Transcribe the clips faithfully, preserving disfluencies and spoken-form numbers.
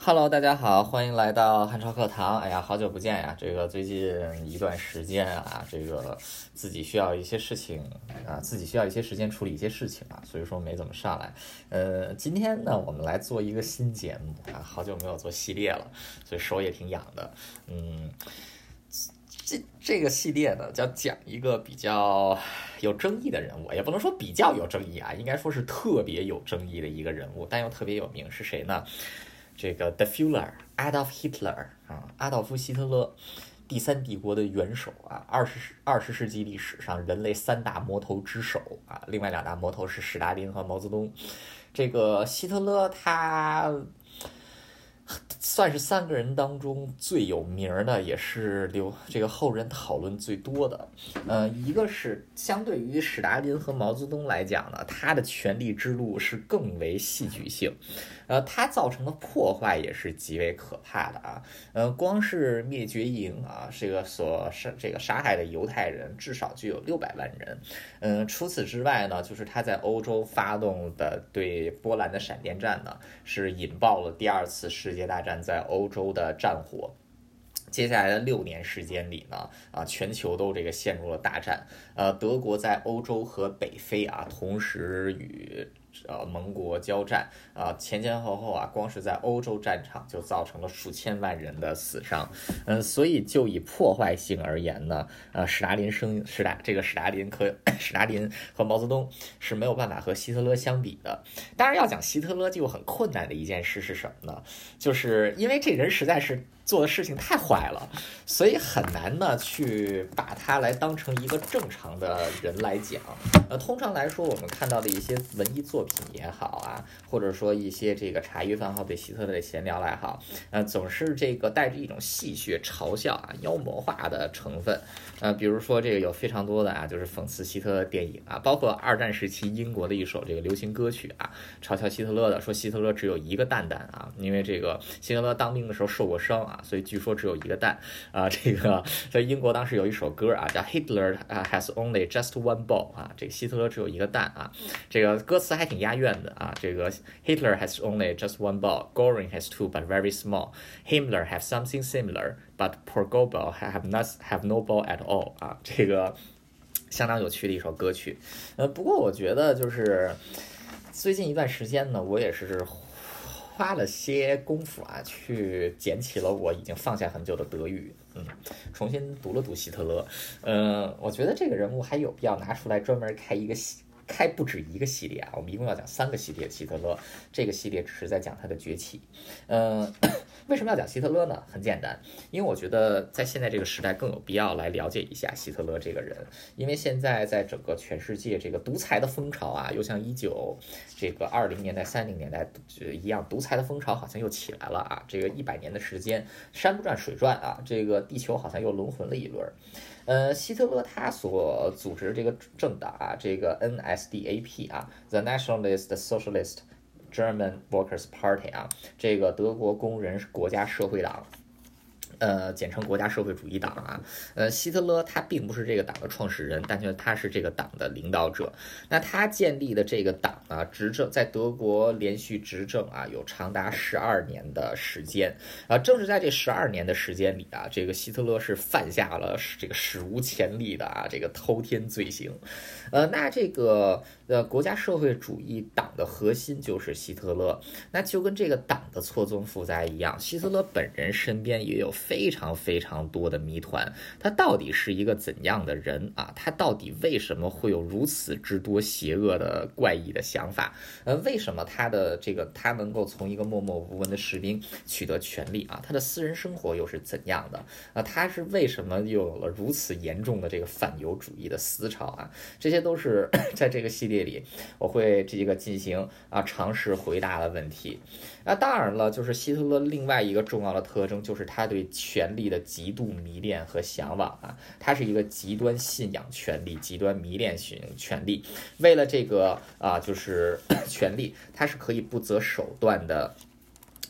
Hello，大家好，欢迎来到汉朝课堂。哎呀，好久不见呀！这个最近一段时间啊，这个自己需要一些事情啊，自己需要一些时间处理一些事情啊，所以说没怎么上来。呃，今天呢，我们来做一个新节目啊，好久没有做系列了，所以手也挺痒的。嗯，这这个系列呢，叫讲一个比较有争议的人物，也不能说比较有争议啊，应该说是特别有争议的一个人物，但又特别有名，是谁呢？这个 The Führer Adolf Hitler 啊，阿道夫·希特勒，第三帝国的元首啊，二十二十世纪历史上人类三大魔头之首啊，另外两大魔头是史达林和毛泽东。这个希特勒他算是三个人当中最有名的，也是留这个后人讨论最多的。呃，一个是相对于史达林和毛泽东来讲呢，他的权力之路是更为戏剧性。呃，它造成的破坏也是极为可怕的啊！呃，光是灭绝营啊，这个所杀这个杀害的犹太人至少就有六百万人。嗯、呃，除此之外呢，就是他在欧洲发动的对波兰的闪电战呢，是引爆了第二次世界大战在欧洲的战火。接下来的六年时间里呢，啊，全球都这个陷入了大战。呃，德国在欧洲和北非啊，同时与呃盟国交战啊，前前后后啊，光是在欧洲战场就造成了数千万人的死伤。嗯、呃，所以就以破坏性而言呢，呃，史达林生史达这个史达林和史达林和毛泽东是没有办法和希特勒相比的。当然，要讲希特勒就很困难的一件事是什么呢？就是因为这人实在是做的事情太坏了，所以很难呢去把他来当成一个正常的人来讲。呃，通常来说，我们看到的一些文艺作品也好啊，或者说一些这个茶余饭后对希特勒的闲聊来好，呃，总是这个带着一种戏谑、嘲笑啊、妖魔化的成分。呃，比如说这个有非常多的啊，就是讽刺希特勒的电影啊，包括二战时期英国的一首这个流行歌曲啊，嘲笑希特勒的，说希特勒只有一个蛋蛋啊，因为这个希特勒当兵的时候受过伤啊，所以据说只有一个蛋啊。这个在英国当时有一首歌啊，叫 Hitler has only just one ball 啊，这个希特勒只有一个蛋啊，这个歌词还挺押韵的啊。这个 Hitler has only just one ball, Göring has two but very small, Himmler has something similar, but poor Goebbels have not have no ball at all 啊，这个相当有趣的一首歌曲。呃，不过我觉得就是最近一段时间呢，我也是花了些功夫啊，去捡起了我已经放下很久的德语，嗯，重新读了读希特勒。呃，我觉得这个人物还有必要拿出来专门开一个系开不止一个系列啊，我们一共要讲三个系列希特勒，这个系列只是在讲他的崛起。呃，为什么要讲希特勒呢？很简单，因为我觉得在现在这个时代更有必要来了解一下希特勒这个人，因为现在在整个全世界这个独裁的风潮啊，又像一九这个二零年代、三零年代一样，独裁的风潮好像又起来了啊！这个一百年的时间，山不转水转啊，这个地球好像又轮回了一轮。呃，希特勒他所组织这个政党啊，这个 N S D A P 啊 ，The Nationalist Socialist German Workers Party 啊，这个德国工人国家社会党。呃，简称国家社会主义党啊。呃，希特勒他并不是这个党的创始人，但是他是这个党的领导者。那他建立的这个党啊，执政在德国连续执政啊，有长达十二年的时间啊。正是在这十二年的时间里啊，这个希特勒是犯下了这个史无前例的啊这个滔天罪行。呃，那这个呃国家社会主义党的核心就是希特勒，那就跟这个党的错综复杂一样，希特勒本人身边也有非常非常多的谜团，他到底是一个怎样的人啊？他到底为什么会有如此之多邪恶的怪异的想法？呃，为什么他的这个他能够从一个默默无闻的士兵取得权力啊？他的私人生活又是怎样的啊？他是为什么又有了如此严重的这个反犹主义的思潮啊？这些都是在这个系列里我会这个进行啊尝试回答的问题。那当然了，就是希特勒另外一个重要的特征就是他对权力的极度迷恋和向往啊，他是一个极端信仰权力、极端迷恋型权力，为了这个啊就是权力，他是可以不择手段的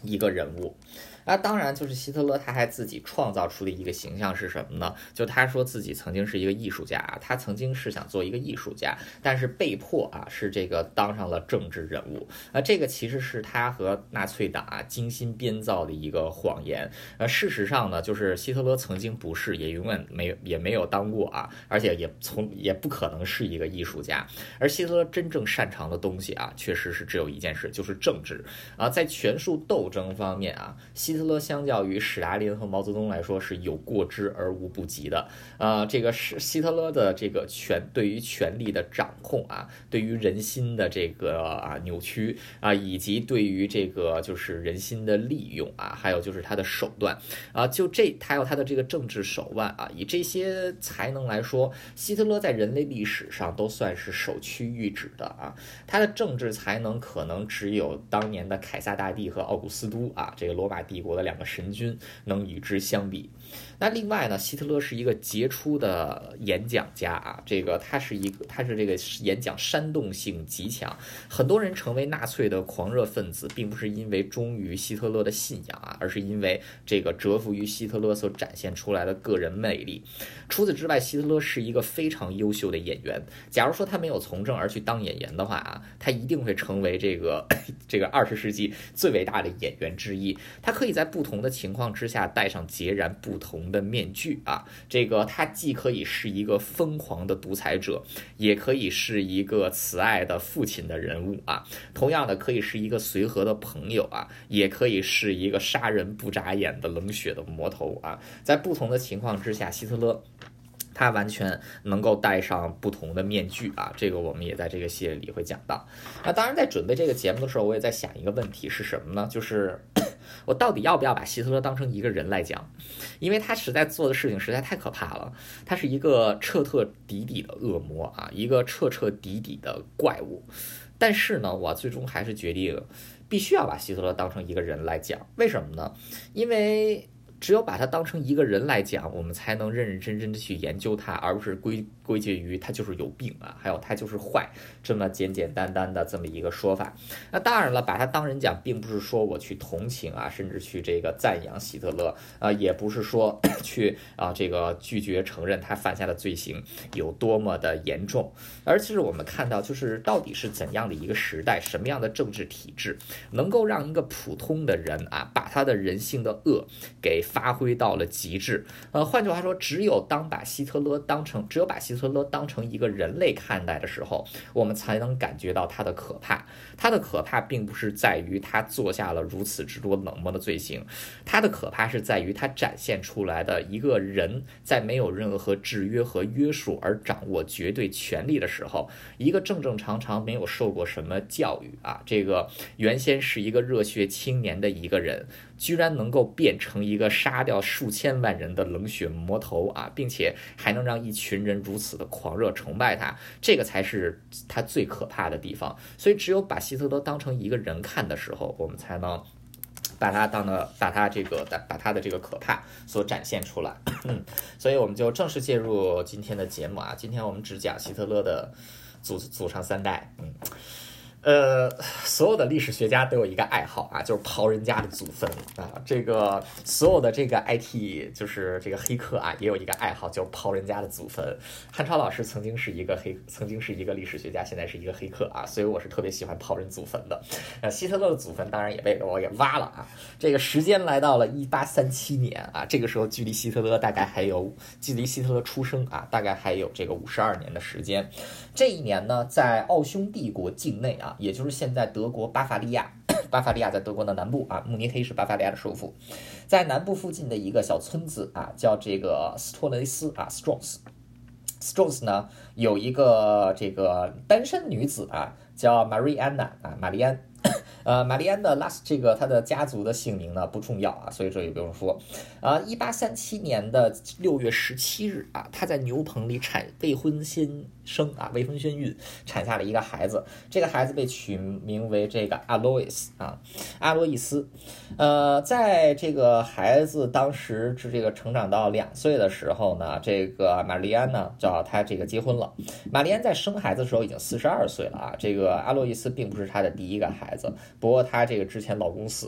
一个人物。那当然，就是希特勒他还自己创造出的一个形象是什么呢？就他说自己曾经是一个艺术家，他曾经是想做一个艺术家，但是被迫啊是这个当上了政治人物。啊，这个其实是他和纳粹党啊精心编造的一个谎言。呃，事实上呢，就是希特勒曾经不是，也永远没也没有当过啊，而且也从也不可能是一个艺术家。而希特勒真正擅长的东西啊，确实是只有一件事，就是政治啊。在权术斗争方面啊，希特勒相较于史达林和毛泽东来说是有过之而无不及的。呃，这个是希特勒的这个权对于权力的掌控啊，对于人心的这个啊扭曲啊，以及对于这个就是人心的利用啊，还有就是他的手段啊，就这还有他的这个政治手腕啊，以这些才能来说，希特勒在人类历史上都算是首屈一指的啊。他的政治才能可能只有当年的凯撒大帝和奥古斯都啊，这个罗马帝国的两个神君能与之相比。那另外呢，希特勒是一个杰出的演讲家啊，这个他是一个他是这个演讲煽动性极强。很多人成为纳粹的狂热分子，并不是因为忠于希特勒的信仰啊，而是因为这个折服于希特勒所展现出来的个人魅力。除此之外，希特勒是一个非常优秀的演员。假如说他没有从政而去当演员的话啊，他一定会成为这个这个二十世纪最伟大的演员之一。他可以在不同的情况之下戴上截然不同的面具啊，这个他既可以是一个疯狂的独裁者，也可以是一个慈爱的父亲的人物啊，同样的可以是一个随和的朋友啊，也可以是一个杀人不眨眼的冷血的魔头啊。在不同的情况之下，希特勒他完全能够戴上不同的面具啊，这个我们也在这个系列里会讲到。那当然在准备这个节目的时候，我也在想一个问题是什么呢？就是我到底要不要把希特勒当成一个人来讲？因为他实在做的事情实在太可怕了，他是一个彻彻底底的恶魔啊，一个彻彻底底的怪物。但是呢，我最终还是决定必须要把希特勒当成一个人来讲。为什么呢？因为只有把他当成一个人来讲，我们才能认认真真的去研究他，而不是归归结于他就是有病啊，还有他就是坏这么简简单单的这么一个说法。那当然了，把他当人讲，并不是说我去同情啊，甚至去这个赞扬希特勒啊、呃，也不是说去啊这个拒绝承认他犯下的罪行有多么的严重，而是我们看到就是到底是怎样的一个时代，什么样的政治体制能够让一个普通的人啊，把他的人性的恶给发挥到了极致。呃，换句话说，只有当把希特勒当成，只有把希特勒当成一个人类看待的时候，我们才能感觉到他的可怕。他的可怕并不是在于他做下了如此之多冷漠的罪行，他的可怕是在于他展现出来的一个人在没有任何制约和约束而掌握绝对权力的时候，一个正正常常没有受过什么教育啊，这个原先是一个热血青年的一个人，居然能够变成一个杀掉数千万人的冷血魔头啊，并且还能让一群人如此的狂热崇拜他，这个才是他最可怕的地方。所以只有把希特勒当成一个人看的时候，我们才能把他当的把他这个把他的这个可怕所展现出来。所以我们就正式介入今天的节目啊，今天我们只讲希特勒的祖祖上三代。嗯呃，所有的历史学家都有一个爱好啊，就是刨人家的祖坟啊。这个所有的这个 I T 就是这个黑客啊，也有一个爱好，就是刨人家的祖坟。汉超老师曾经是一个黑，曾经是一个历史学家，现在是一个黑客啊，所以我是特别喜欢刨人祖坟的。呃，希特勒的祖坟当然也被我给挖了啊。这个时间来到了一八三七年啊，这个时候距离希特勒大概还有，距离希特勒出生啊，大概还有这个五十二年的时间。这一年呢，在奥匈帝国境内啊，也就是现在德国巴伐利亚，巴伐利亚在德国的南部啊，慕尼黑是巴伐利亚的首府，在南部附近的一个小村子啊，叫这个斯托雷斯啊 ，Strons。Strons 呢有一个这个单身女子啊，叫 Marianna 啊，玛丽安。呃，玛丽安的拉斯这个她的家族的姓名呢不重要啊，所以这也不用说。啊，一八三七年的六月十七日啊，她在牛棚里产未婚先生啊，未婚先孕，产下了一个孩子。这个孩子被取名为这个阿洛伊斯啊，阿洛伊斯。呃，在这个孩子当时是这个成长到两岁的时候呢，这个玛丽安呢叫她这个结婚了。玛丽安在生孩子的时候已经四十二岁了啊，这个阿洛伊斯并不是她的第一个孩子。不过她这个之前老公死了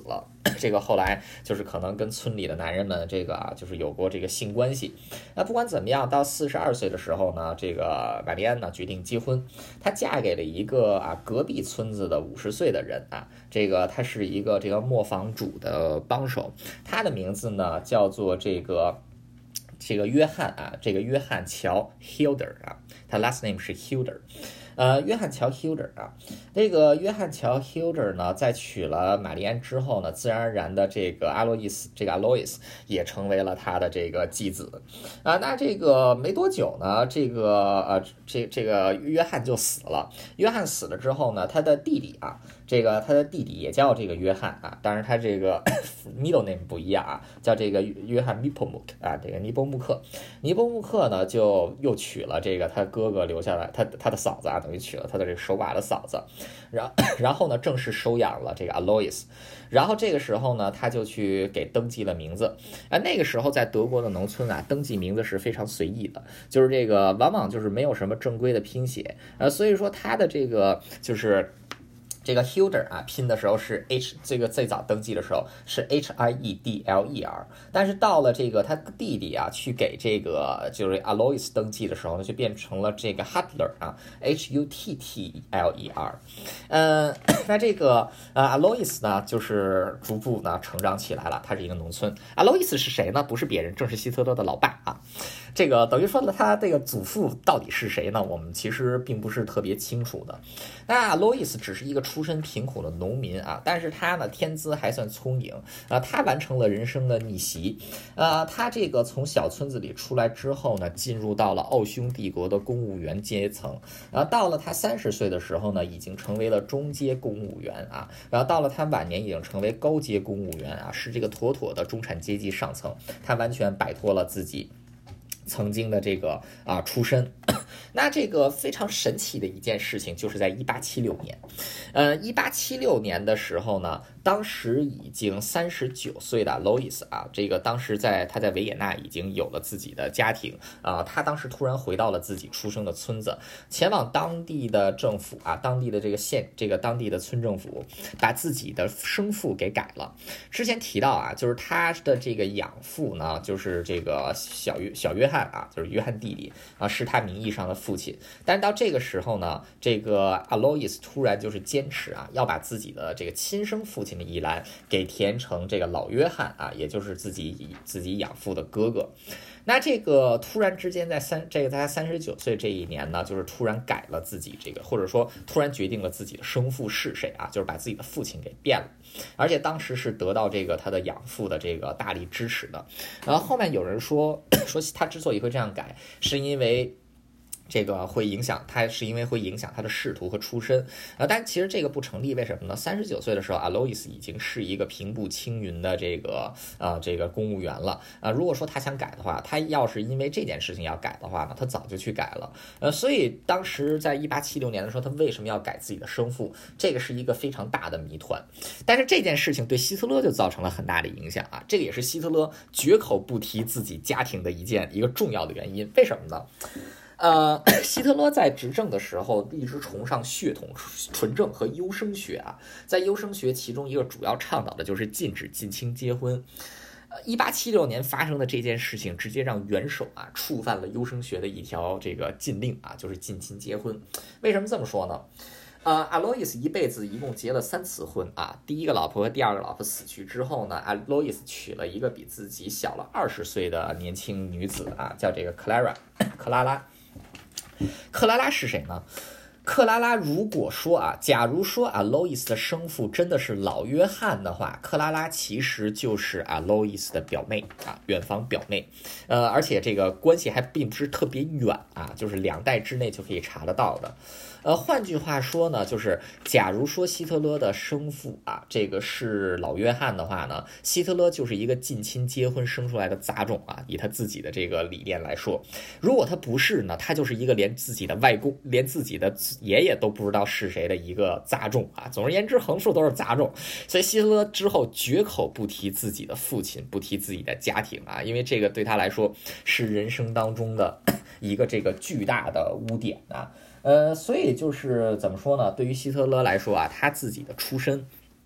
这个后来就是可能跟村里的男人们这个啊，就是有过这个性关系。那不管怎么样，到四十二岁的时候呢，这个玛丽安呢决定结婚，她嫁给了一个啊隔壁村子的五十岁的人啊，这个他是一个这个磨坊主的帮手，他的名字呢叫做这个这个约翰啊，这个约翰乔 Hilder 啊，他 last name 是 Hilder。呃，约翰乔 Hilder 啊，这个约翰乔 Hilder 呢，在娶了玛丽安之后呢，自然而然的这个阿洛伊斯，这个 Alois 也成为了他的这个继子啊。那这个没多久呢，这个呃，这这个约翰就死了。约翰死了之后呢，他的弟弟啊，这个他的弟弟也叫这个约翰啊，当然他这个middle name 不一样啊，叫这个约翰尼波穆克啊，这个尼波穆克。尼波穆克呢，就又娶了这个他哥哥留下来，他他的嫂子啊。等于娶了他的这个手把的嫂子，然然后呢，正式收养了这个 Alois， 然后这个时候呢，他就去给登记了名字。啊，那个时候在德国的农村啊，登记名字是非常随意的，就是这个往往就是没有什么正规的拼写，呃，所以说他的这个就是。这个 Hilder 啊，拼的时候是 H， 这个最早登记的时候是 H I E D L E R， 但是到了这个他弟弟啊去给这个就是 Alois 登记的时候呢，就变成了这个 Huttler 啊 ，H U T T L E R。呃，那这个呃 Alois 呢，就是逐步呢成长起来了，他是一个农村。Alois 是谁呢？不是别人，正是希特勒的老爸啊。这个等于说了，他这个祖父到底是谁呢？我们其实并不是特别清楚的。那 Alois 只是一个出身贫苦的农民啊，但是他呢天资还算聪颖啊，他完成了人生的逆袭。呃，他这个从小村子里出来之后呢，进入到了奥匈帝国的公务员阶层，然后到了他三十岁的时候呢，已经成为了中阶公务员啊，然后到了他晚年已经成为高阶公务员啊，是这个妥妥的中产阶级上层，他完全摆脱了自己曾经的这个啊出身。那这个非常神奇的一件事情，就是在一八七六年，呃，一八七六年的时候呢，当时已经三十九岁的 Alois 啊，这个当时在他在维也纳已经有了自己的家庭啊，他当时突然回到了自己出生的村子，前往当地的政府啊，当地的这个县，这个当地的村政府，把自己的生父给改了。之前提到啊，就是他的这个养父呢，就是这个小约小约翰啊，就是约翰弟弟啊，是他名义上的父亲。但是到这个时候呢，这个 Alois 突然就是坚持啊，要把自己的这个亲生父亲的一栏给填成这个老约翰啊，也就是自己自己养父的哥哥。那这个突然之间在三这个在他三十九岁这一年呢，就是突然改了自己这个，或者说突然决定了自己的生父是谁啊，就是把自己的父亲给变了，而且当时是得到这个他的养父的这个大力支持的。然后后面有人说说他之所以会这样改，是因为这个会影响他，是因为会影响他的仕途和出身啊，但其实这个不成立，为什么呢？三十九岁的时候 ，Alois 已经是一个平步青云的这个啊这个公务员了啊。如果说他想改的话，他要是因为这件事情要改的话呢，他早就去改了。呃，所以当时在一八七六年的时候，他为什么要改自己的生父？这个是一个非常大的谜团。但是这件事情对希特勒就造成了很大的影响啊，这个也是希特勒绝口不提自己家庭的一件一个重要的原因。为什么呢？呃，希特勒在执政的时候一直崇尚血统纯正和优生学啊，在优生学其中一个主要倡导的就是禁止近亲结婚。一八七六年发生的这件事情，直接让元首啊触犯了优生学的一条这个禁令啊，就是近亲结婚。为什么这么说呢？呃 ，Alois 一辈子一共结了三次婚啊。第一个老婆和第二个老婆死去之后呢 ，Alois 娶了一个比自己小了二十岁的年轻女子啊，叫这个 Clara 克拉拉。克拉拉是谁呢？克拉拉如果说啊，假如说 Alois 的生父真的是老约翰的话，克拉拉其实就是 Alois 的表妹啊，远房表妹。呃，而且这个关系还并不是特别远啊，就是两代之内就可以查得到的。呃，换句话说呢，就是假如说希特勒的生父啊，这个是老约翰的话呢，希特勒就是一个近亲结婚生出来的杂种啊，以他自己的这个理念来说，如果他不是呢，他就是一个连自己的外公、连自己的爷爷都不知道是谁的一个杂种啊。总而言之，横竖都是杂种。所以希特勒之后绝口不提自己的父亲，不提自己的家庭啊，因为这个对他来说是人生当中的一个这个巨大的污点啊。呃，所以就是怎么说呢？对于希特勒来说啊，他自己的出身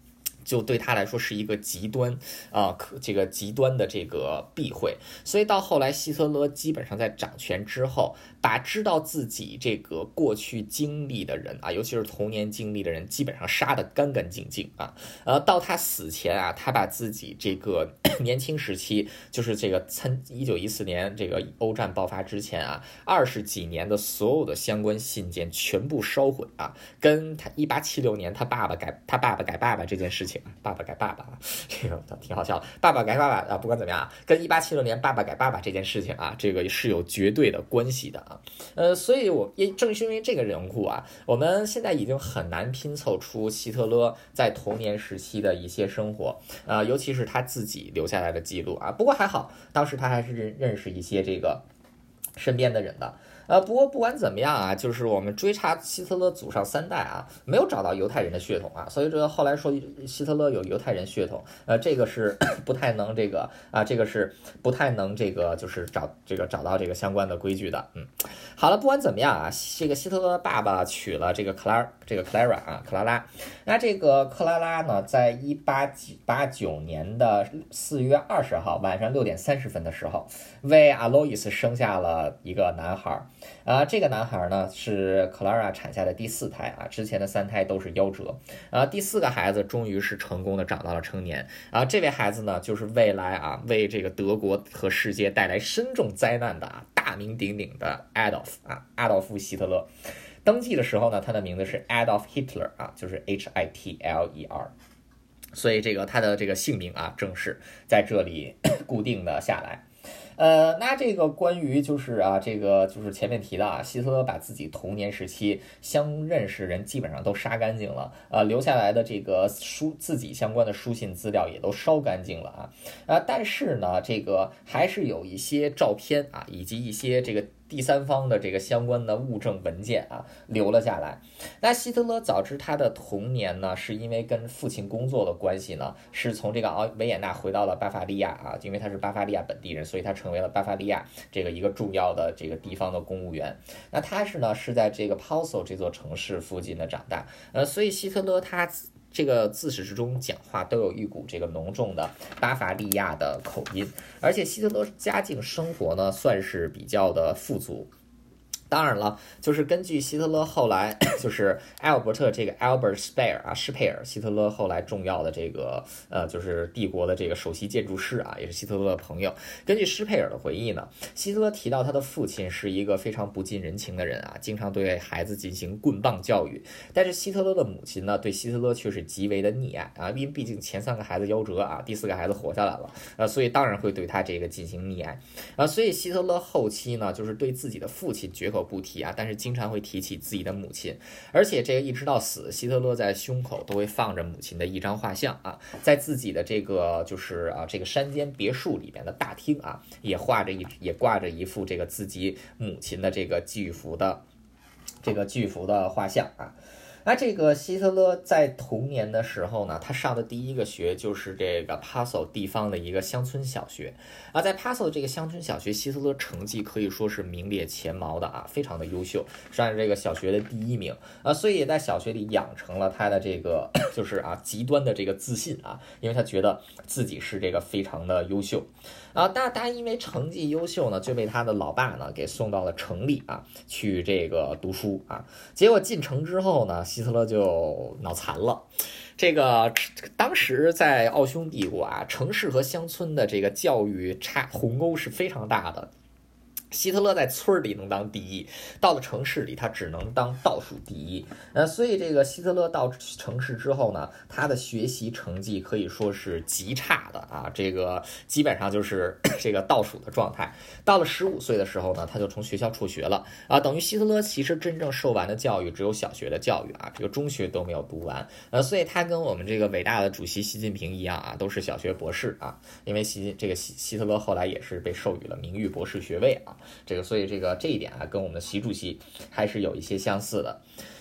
就对他来说是一个极端啊、呃，这个极端的这个避讳。所以到后来，希特勒基本上在掌权之后，把知道自己这个过去经历的人啊，尤其是童年经历的人，基本上杀得干干净净啊。呃，到他死前啊，他把自己这个年轻时期，就是这个参一九一四年这个欧战爆发之前啊，二十几年的所有的相关信件全部烧毁啊，跟他一八七六年他爸爸改他爸爸改爸爸这件事情，爸爸改爸爸，这个挺好笑的，爸爸改爸爸啊，不管怎么样啊，跟一八七六年爸爸改爸爸这件事情啊，这个是有绝对的关系的啊。呃，所以我也正是因为这个人物啊，我们现在已经很难拼凑出希特勒在童年时期的一些生活，呃，尤其是他自己留下来的记录啊。不过还好，当时他还是认认识一些这个身边的人的。呃，不过不管怎么样啊，就是我们追查希特勒祖上三代啊，没有找到犹太人的血统啊，所以这个后来说希特勒有犹太人血统，呃，这个是不太能这个啊，这个是不太能这个就是找这个找到这个相关的规矩的。嗯，好了，不管怎么样啊，这个希特勒爸爸娶了这个克拉这个克莱拉啊，克拉拉。那这个克拉拉呢，在一八八九年的四月二十号晚上六点三十分的时候，为阿洛伊斯生下了一个男孩。啊，这个男孩呢是克拉拉产下的第四胎啊，之前的三胎都是夭折。啊，第四个孩子终于是成功的长到了成年。啊，这位孩子呢就是未来啊为这个德国和世界带来深重灾难的啊大名鼎鼎的 Adolf 啊，阿道夫希特勒。登记的时候呢，他的名字是 Adolf Hitler 啊，就是 H I T L E R。所以这个他的这个姓名啊，正式在这里固定的下来。呃，那这个关于就是啊，这个就是前面提到啊，希特勒把自己童年时期相认识人基本上都杀干净了，呃，留下来的这个书自己相关的书信资料也都烧干净了啊，啊，但是呢，这个还是有一些照片啊，以及一些这个第三方的这个相关的物证文件啊留了下来。那希特勒早知他的童年呢，是因为跟父亲工作的关系呢，是从这个奥维也纳回到了巴伐利亚啊，因为他是巴伐利亚本地人，所以他成为了巴伐利亚这个一个重要的这个地方的公务员。那他是呢是在这个 Passau 这座城市附近的长大，呃，所以希特勒他这个自始至终讲话都有一股这个浓重的巴伐利亚的口音，而且希特勒家境生活呢算是比较的富足。当然了，就是根据希特勒后来就是艾尔伯特这个 Albert Speer 啊，施佩尔，希特勒后来重要的这个呃就是帝国的这个首席建筑师啊，也是希特勒的朋友。根据施佩尔的回忆呢，希特勒提到他的父亲是一个非常不近人情的人啊，经常对孩子进行棍棒教育。但是希特勒的母亲呢，对希特勒却是极为的溺爱啊，因为毕竟前三个孩子夭折啊，第四个孩子活下来了，呃，所以当然会对他这个进行溺爱啊。所以希特勒后期呢，就是对自己的父亲绝口不提啊，但是经常会提起自己的母亲，而且这个一直到死，希特勒在胸口都会放着母亲的一张画像啊，在自己的这个就是啊这个山间别墅里面的大厅啊，也画着一也挂着一幅这个自己母亲的这个巨幅的这个巨幅的画像啊。那这个希特勒在童年的时候呢，他上的第一个学就是这个 Passau 地方的一个乡村小学啊，在 Passau 这个乡村小学，希特勒成绩可以说是名列前茅的啊，非常的优秀，上这个小学的第一名啊，所以也在小学里养成了他的这个就是啊极端的这个自信啊，因为他觉得自己是这个非常的优秀啊，但他因为成绩优秀呢，就被他的老爸呢给送到了城里啊去这个读书啊，结果进城之后呢，希特勒就脑残了。这个当时在奥匈帝国啊，城市和乡村的这个教育差鸿沟是非常大的。希特勒在村里能当第一，到了城市里他只能当倒数第一。呃，所以这个希特勒到城市之后呢，他的学习成绩可以说是极差的啊，这个基本上就是这个倒数的状态。到了十五岁的时候呢，他就从学校辍学了啊，等于希特勒其实真正受完的教育只有小学的教育啊，这个中学都没有读完。呃，所以他跟我们这个伟大的主席习近平一样啊，都是小学博士啊，因为习这个希希特勒后来也是被授予了名誉博士学位啊。这个所以这个这一点啊，跟我们的习主席还是有一些相似的。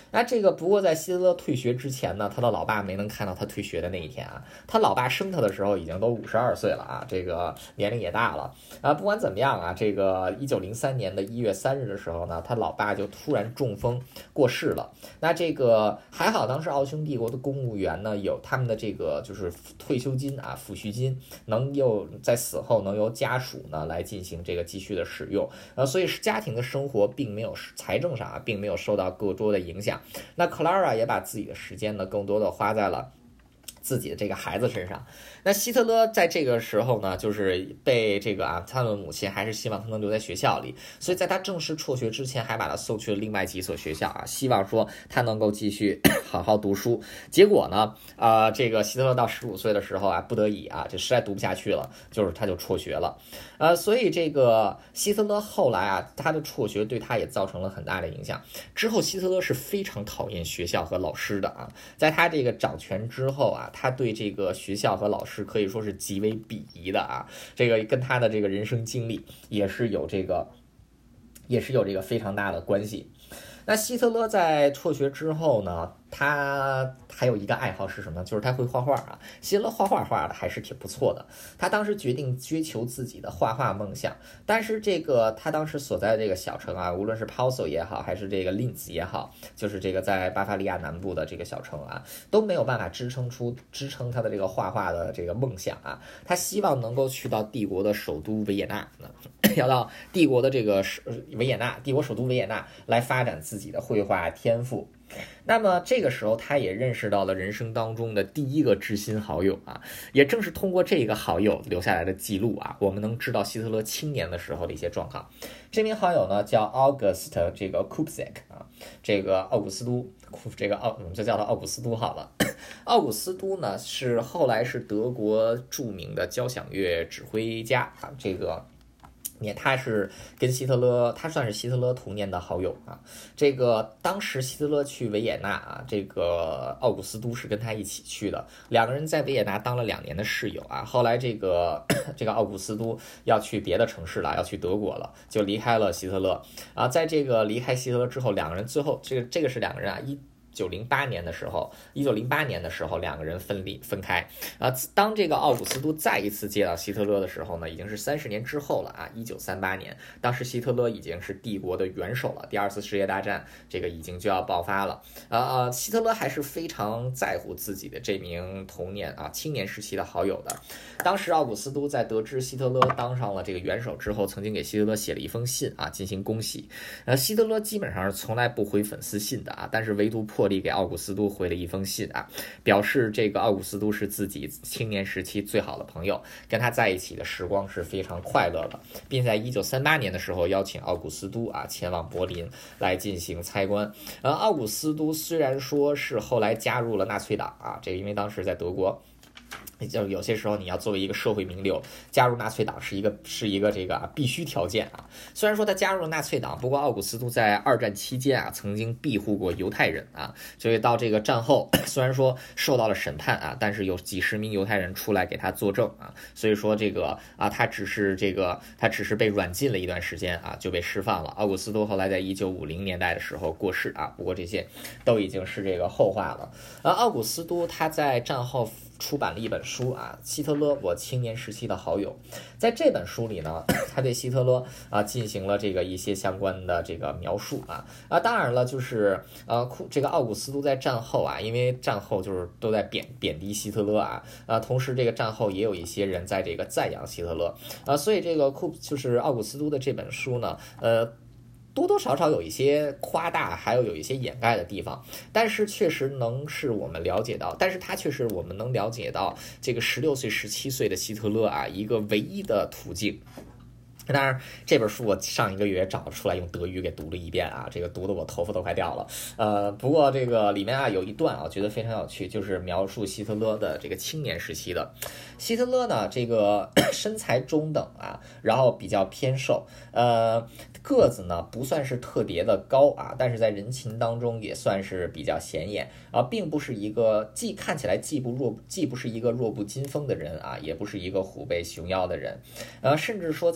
那这个不过在希特勒退学之前呢，他的老爸没能看到他退学的那一天啊。他老爸生他的时候已经都五十二岁了啊，这个年龄也大了啊。不管怎么样啊，这个一九零三年的一月三日的时候呢，他老爸就突然中风过世了。那这个还好，当时奥匈帝国的公务员呢有他们的这个就是退休金啊、抚恤金，能有在死后能由家属呢来进行这个继续的使用啊，所以家庭的生活并没有财政上啊并没有受到过多的影响。那 Clara 也把自己的时间呢更多的花在了自己的这个孩子身上。那希特勒在这个时候呢，就是被这个啊，他的母亲还是希望他能留在学校里，所以在他正式辍学之前，还把他送去了另外几所学校啊，希望说他能够继续好好读书。结果呢，啊、呃，这个希特勒到十五岁的时候啊，不得已啊，就实在读不下去了，就是他就辍学了。呃，所以这个希特勒后来啊，他的辍学对他也造成了很大的影响。之后，希特勒是非常讨厌学校和老师的啊，在他这个掌权之后啊，他对这个学校和老师可以说是极为鄙夷的啊，这个跟他的这个人生经历也是有这个，也是有这个非常大的关系。那希特勒在辍学之后呢，他还有一个爱好是什么呢？就是他会画画啊。希特勒画画画的还是挺不错的。他当时决定追求自己的画画梦想，但是这个他当时所在的这个小城啊，无论是 Passau 也好，还是这个 Linz 也好，就是这个在巴伐利亚南部的这个小城啊，都没有办法支撑出支撑他的这个画画的这个梦想啊。他希望能够去到帝国的首都维也纳，要到帝国的这个维也纳，帝国首都维也纳来发展自己的绘画天赋。那么这个时候他也认识到了人生当中的第一个知心好友啊，也正是通过这个好友留下来的记录啊，我们能知道希特勒青年的时候的一些状况。这名好友呢叫 August 这个 Kubczek 啊，这个奥古斯都，这个奥我们就叫他奥古斯都好了。奥古斯都呢是后来是德国著名的交响乐指挥家啊，这个也他是跟希特勒，他算是希特勒童年的好友啊。这个当时希特勒去维也纳啊，这个奥古斯都是跟他一起去的，两个人在维也纳当了两年的室友啊。后来这个这个奥古斯都要去别的城市了，要去德国了，就离开了希特勒啊。在这个离开希特勒之后，两个人最后这个这个是两个人啊一。一九零八年的时候，一九零八年的时候，两个人分离分开啊。当这个奥古斯都再一次见到希特勒的时候呢，已经是三十年之后了啊。一九三八年，当时希特勒已经是帝国的元首了，第二次世界大战这个已经就要爆发了啊啊。希特勒还是非常在乎自己的这名童年啊青年时期的好友的。当时奥古斯都在得知希特勒当上了这个元首之后，曾经给希特勒写了一封信啊，进行恭喜。呃，希特勒基本上是从来不回粉丝信的啊，但是唯独破例给奥古斯都回了一封信啊，表示这个奥古斯都是自己青年时期最好的朋友，跟他在一起的时光是非常快乐的，并在一九三八年的时候邀请奥古斯都啊前往柏林来进行参观。呃，奥古斯都虽然说是后来加入了纳粹党啊，这个因为当时在德国。就有些时候你要作为一个社会名流加入纳粹党是一个是一个这个、啊、必须条件啊。虽然说他加入了纳粹党，不过奥古斯都在二战期间啊曾经庇护过犹太人啊，所以到这个战后虽然说受到了审判啊，但是有几十名犹太人出来给他作证啊，所以说这个啊他只是这个他只是被软禁了一段时间啊就被释放了。奥古斯都后来在一九五零年代的时候过世啊，不过这些都已经是这个后话了。而奥古斯都他在战后出版了一本书啊，希特勒我青年时期的好友。在这本书里呢，他对希特勒啊进行了这个一些相关的这个描述啊啊，当然了，就是呃这个奥古斯都在战后啊，因为战后就是都在贬贬低希特勒啊啊，同时这个战后也有一些人在这个赞扬希特勒啊，所以这个库就是奥古斯都的这本书呢，呃。多多少少有一些夸大，还有有一些掩盖的地方，但是确实能是我们了解到，但是它确实我们能了解到这个十六岁、十七岁的希特勒啊，一个唯一的途径。当然，这本书我上一个月找出来用德语给读了一遍啊，这个读的我头发都快掉了。呃，不过这个里面啊有一段啊，我觉得非常有趣，就是描述希特勒的这个青年时期的。希特勒呢，这个身材中等啊，然后比较偏瘦，呃，个子呢不算是特别的高啊，但是在人群当中也算是比较显眼啊，并不是一个既看起来既不弱，既不是一个弱不禁风的人啊，也不是一个虎背熊腰的人，呃，甚至说在某些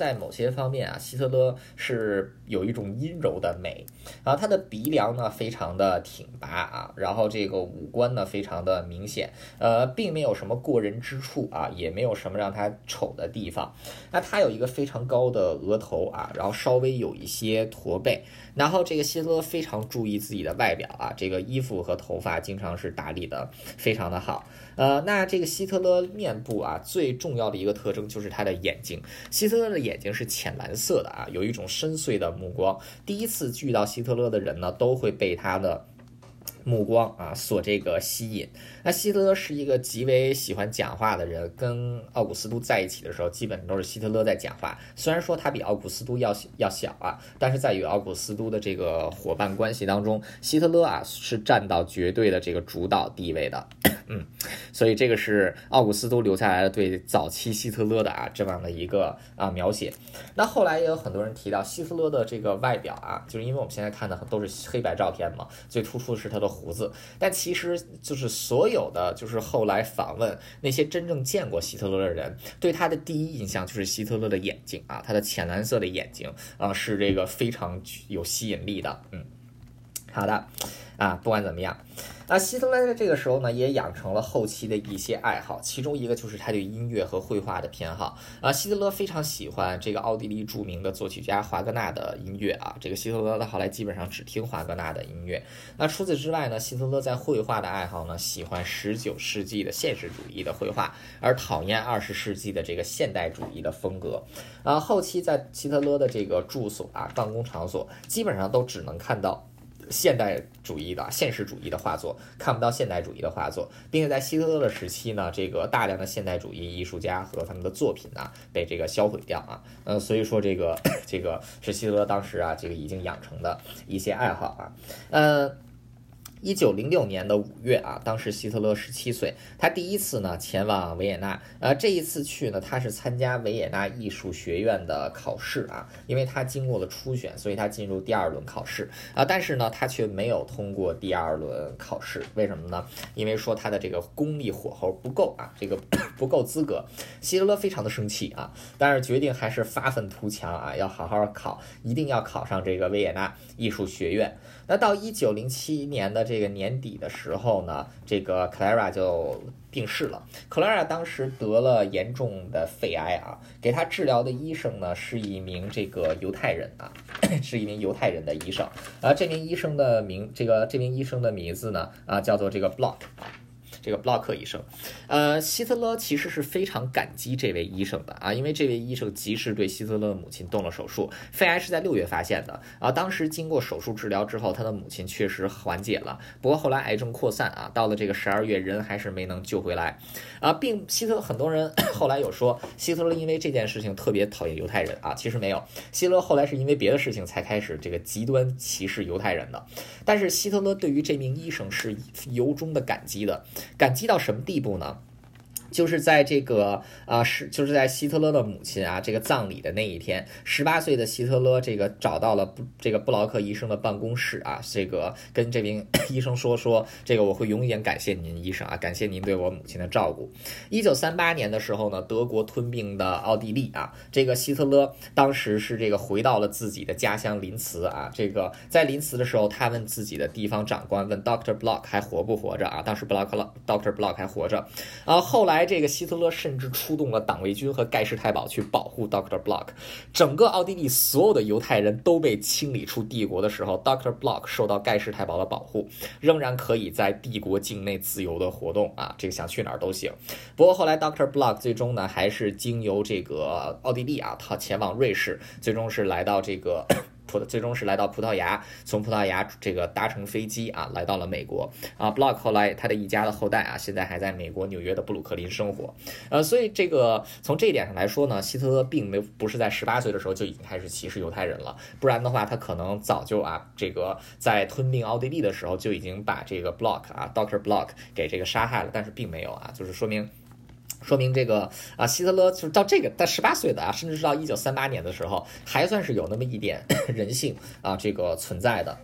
些方面啊，希特勒是有一种阴柔的美啊，他的鼻梁呢非常的挺拔啊，然后这个五官呢非常的明显，呃，并没有什么过人之处啊，也没有什么让他丑的地方。那他有一个非常高的额头啊，然后稍微有一些驼背，然后这个希特勒非常注意自己的外表啊，这个衣服和头发经常是打理的非常的好。呃，那这个希特勒面部啊，最重要的一个特征就是他的眼睛。希特勒的眼睛是浅蓝色的啊，有一种深邃的目光。第一次遇到希特勒的人呢，都会被他的目光啊所这个吸引。那希特勒是一个极为喜欢讲话的人，跟奥古斯都在一起的时候，基本都是希特勒在讲话。虽然说他比奥古斯都要要小啊，但是在与奥古斯都的这个伙伴关系当中，希特勒啊是占到绝对的这个主导地位的。嗯，所以这个是奥古斯都留下来的对早期希特勒的啊这样的一个啊描写。那后来也有很多人提到希特勒的这个外表啊，就是因为我们现在看的都是黑白照片嘛，最突出的是他的胡子，但其实就是所有的就是后来访问那些真正见过希特勒的人，对他的第一印象就是希特勒的眼睛啊，他的浅蓝色的眼睛啊是这个非常有吸引力的。嗯，好的啊，不管怎么样。那希特勒在这个时候呢，也养成了后期的一些爱好，其中一个就是他对音乐和绘画的偏好啊。希特勒非常喜欢这个奥地利著名的作曲家华格纳的音乐啊，这个希特勒后来基本上只听华格纳的音乐。那除此之外呢，希特勒在绘画的爱好呢，喜欢十九世纪的现实主义的绘画，而讨厌二十世纪的这个现代主义的风格啊。后期在希特勒的这个住所啊、办公场所，基本上都只能看到现代主义的现实主义的画作，看不到现代主义的画作，并且在希特勒的时期呢，这个大量的现代主义艺术家和他们的作品呢被这个销毁掉啊，呃，所以说这个这个是希特勒当时啊这个已经养成的一些爱好啊，呃。一九零六年的五月啊，当时希特勒十七岁，他第一次呢前往维也纳，呃，这一次去呢，他是参加维也纳艺术学院的考试啊，因为他经过了初选，所以他进入第二轮考试啊，但是呢，他却没有通过第二轮考试，为什么呢？因为说他的这个功力火候不够啊，这个不够资格。希特勒非常的生气啊，但是决定还是发愤图强啊，要好好考，一定要考上这个维也纳艺术学院。那到一九零七年的这个年底的时候呢，这个 Clara 就病逝了。Clara 当时得了严重的肺癌啊，给他治疗的医生呢是一名这个犹太人啊，是一名犹太人的医生啊。这名医生的名，这个这名医生的名字呢啊叫做这个 Block 啊。这个布洛克医生，呃，希特勒其实是非常感激这位医生的啊，因为这位医生及时对希特勒的母亲动了手术。肺癌是在六月发现的啊，当时经过手术治疗之后，他的母亲确实缓解了，不过后来癌症扩散啊，到了这个十二月，人还是没能救回来啊。并希特勒很多人后来有说希特勒因为这件事情特别讨厌犹太人啊，其实没有，希特勒后来是因为别的事情才开始这个极端歧视犹太人的。但是希特勒对于这名医生是由衷的感激的。感激到什么地步呢？就是在这个啊是就是在希特勒的母亲啊这个葬礼的那一天，十八岁的希特勒这个找到了这个布劳克医生的办公室啊，这个跟这名医生说说这个我会永远感谢您医生啊，感谢您对我母亲的照顾。一九三八年的时候呢，德国吞并的奥地利啊，这个希特勒当时是这个回到了自己的家乡林茨啊，这个在林茨的时候，他问自己的地方长官问 doctor Block 还活不活着啊？当时布劳克 doctor Block 还活着啊，后来。这个希特勒甚至出动了党卫军和盖世太保去保护 doctor Block， 整个奥地利所有的犹太人都被清理出帝国的时候 doctor Block 受到盖世太保的保护，仍然可以在帝国境内自由的活动啊，这个想去哪儿都行。不过后来 doctor Block 最终呢还是经由这个奥地利啊，他前往瑞士，最终是来到这个最终是来到葡萄牙，从葡萄牙这个搭乘飞机啊，来到了美国啊。Block 后来他的一家的后代啊，现在还在美国纽约的布鲁克林生活。呃，所以这个从这一点上来说呢，希特勒并没不是在十八岁的时候就已经开始歧视犹太人了，不然的话他可能早就啊，这个在吞并奥地利的时候就已经把这个 Block 啊 doctor Block 给这个杀害了，但是并没有啊，就是说明。说明这个啊，希特勒就是到这个到十八岁的啊，甚至是到一九三八年的时候，还算是有那么一点人性啊，这个存在的。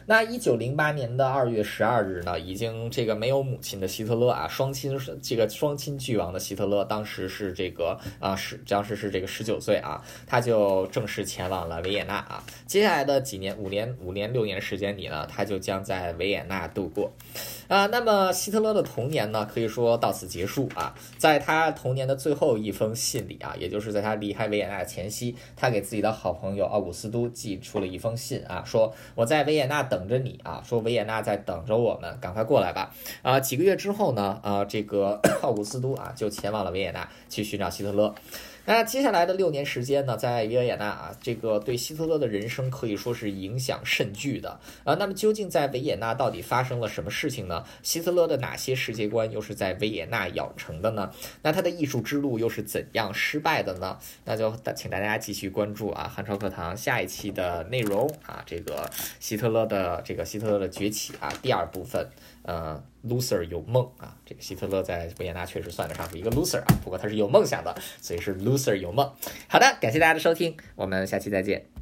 那一九零八年的二月十二日呢，已经这个没有母亲的希特勒啊，双亲这个双亲俱亡的希特勒，当时是这个啊是当时是这个十九岁啊，他就正式前往了维也纳啊。接下来的几年，五年五年六年时间里呢，他就将在维也纳度过。啊，那么希特勒的童年呢，可以说到此结束啊。在他童年的最后一封信里啊，也就是在他离开维也纳前夕，他给自己的好朋友奥古斯都寄出了一封信啊，说我在维也纳等着你啊，说维也纳在等着我们，赶快过来吧。啊，几个月之后呢，啊，这个奥古斯都啊就前往了维也纳去寻找希特勒。那接下来的六年时间呢，在维也纳啊，这个对希特勒的人生可以说是影响甚巨的啊。那么究竟在维也纳到底发生了什么事情呢？希特勒的哪些世界观又是在维也纳养成的呢？那他的艺术之路又是怎样失败的呢？那就请大家继续关注啊，汉朝课堂下一期的内容啊，这个希特勒的这个希特勒的崛起啊，第二部分，呃。loser 有梦啊，这个希特勒在维也纳确实算得上是一个 loser 啊，不过他是有梦想的，所以是 loser 有梦。好的，感谢大家的收听，我们下期再见。